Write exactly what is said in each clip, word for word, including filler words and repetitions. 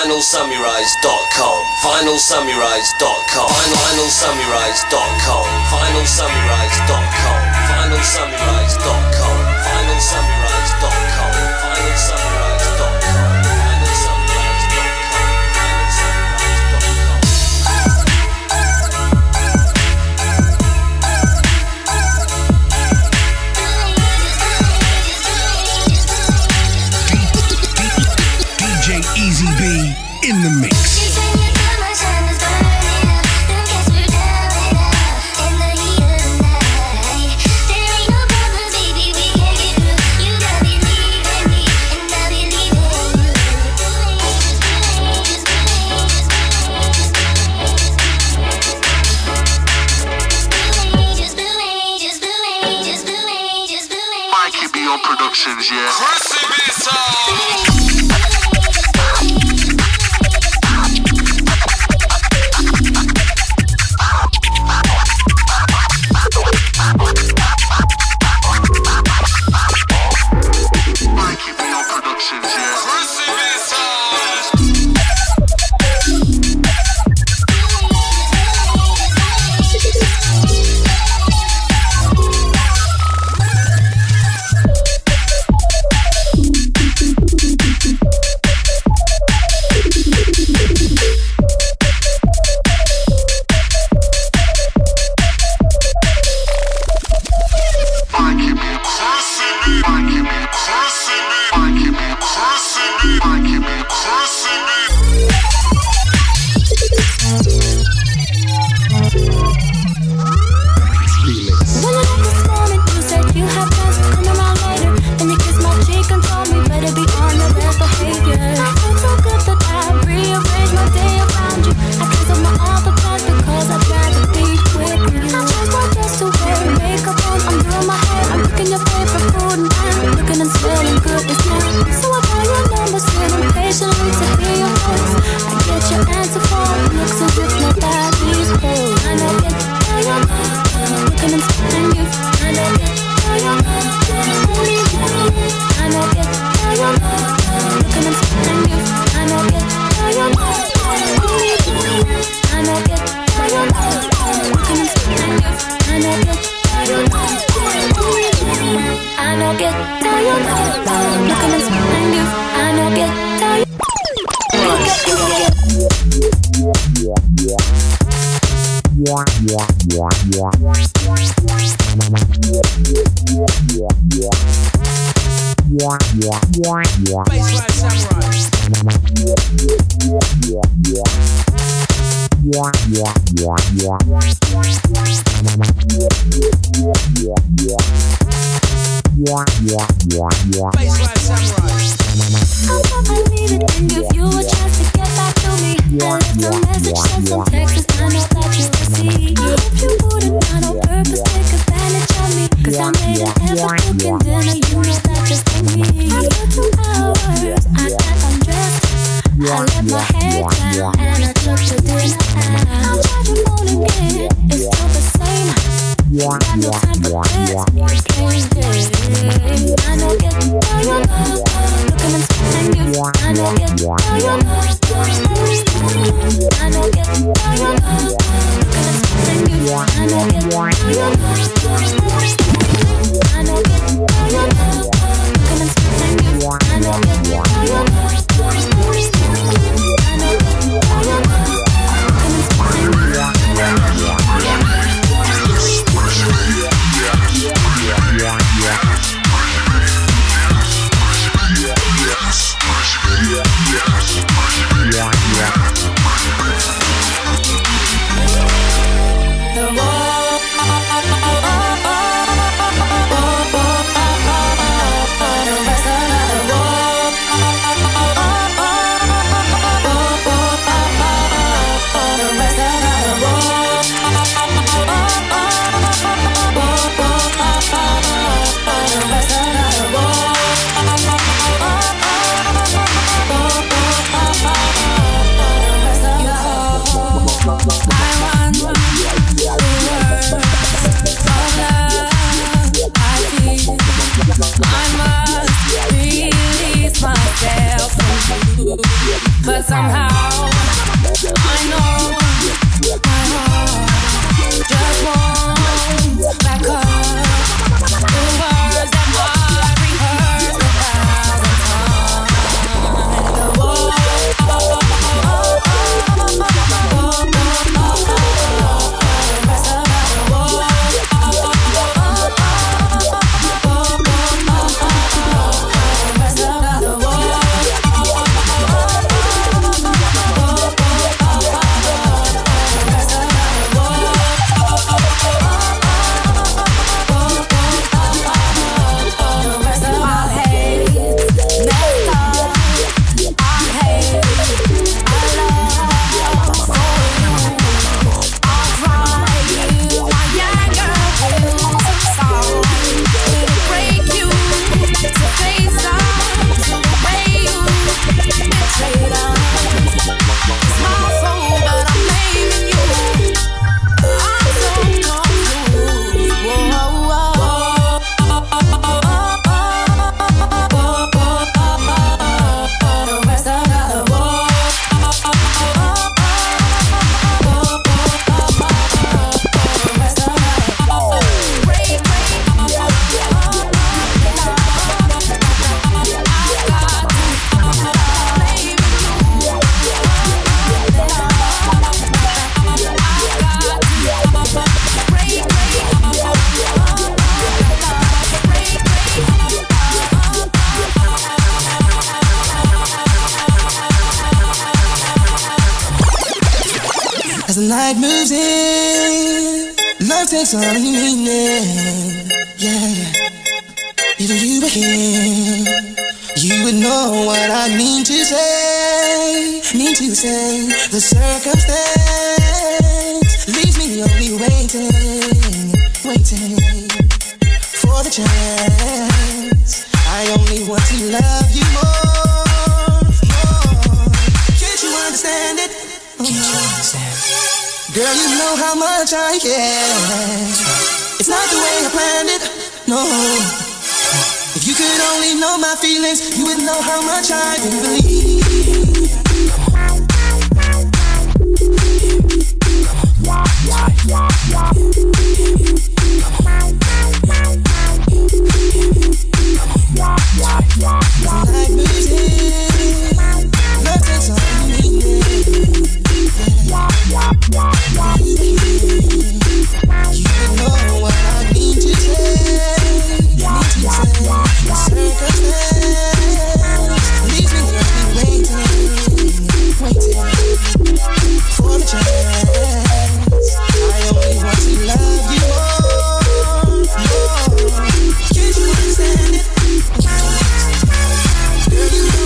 vinyl samurais dot com, vinyl samurais dot com, vinyl samurais dot com, vinyl samurais dot com, vinyl samurais dot com, vinyl samurais dot com, vinyl samurais dot com, vinyl samurais dot com, vinyl samurais dot com. D J Easy B in the mix. Productions, yeah. I must release myself from you. but somehow I know my heart just won't back up. The words that I rehearsed a thousand times. The war. As the night moves in, love takes on a new meaning. Yeah, if you were here, you would know what I mean to say. Mean to say, the circumstance leaves me only waiting, waiting for the chance. I only want to love you more, more. Can't you understand it? Can't you understand? Girl, you know how much I care. It's not the way I planned it, no. If you could only know my feelings, you would know how much I believe. Tonight moves in, love takes on a meaning. You would know what I mean to say, mean to say. The circumstance leaves me only waiting, waiting for the chance. I only want to love you more, more. Can't you understand it? Girl, you know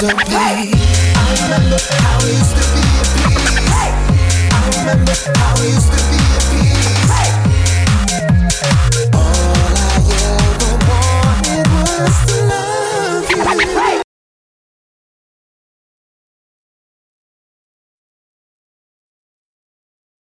to be. I remember how we used to be at peace. I remember how we used to be.